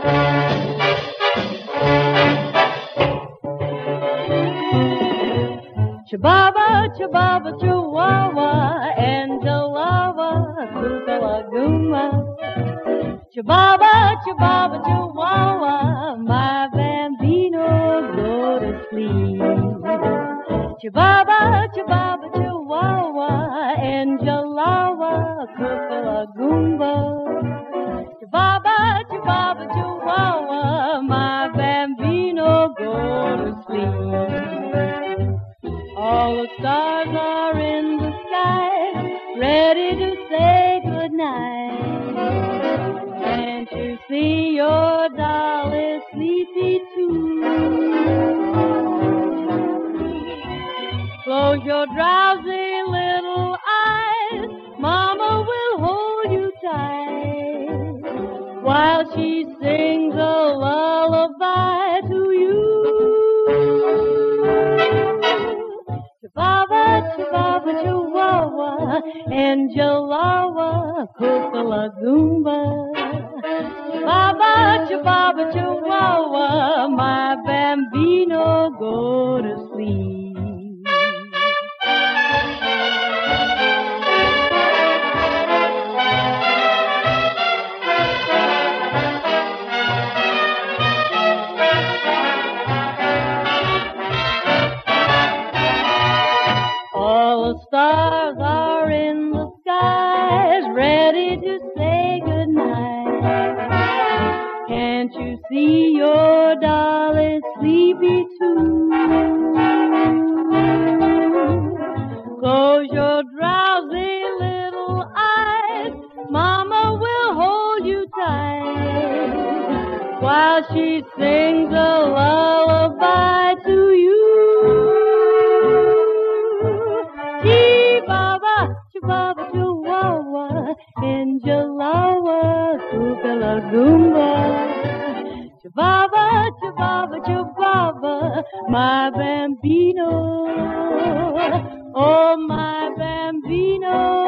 Chibaba, Chibaba, Chihuahua, Angelawa, Cucalaguma. Chibaba, Chibaba, Chihuahua, my bambino, go to sleep. Chibaba, Chibaba, Chihuahua, Angelawa, Cucalagumba. Chibaba, Chibaba, Chihuahua, my bambino, go to sleep. All the stars are in the sky, ready to say goodnight. Can't you see your doll is sleepy too? Close your drowsy little eyes, Mama will hold you tight while she sings a lullaby to you. Chibaba, Chibaba, Chihuahua, Angelawa, Cucalagumba. Chibaba, Chibaba, Chihuahua, my bambino, go to sleep. All the stars are in the skies, ready to say goodnight. Can't you see your doll is sleepy too? Close your drowsy little eyes, Mama will hold you tight while she sings a lullaby to you. Chibaba, Chibaba, Chihuahua, Angelawa, Cucalagumba. Chibaba, Chibaba, Chibaba, my bambino, oh my bambino.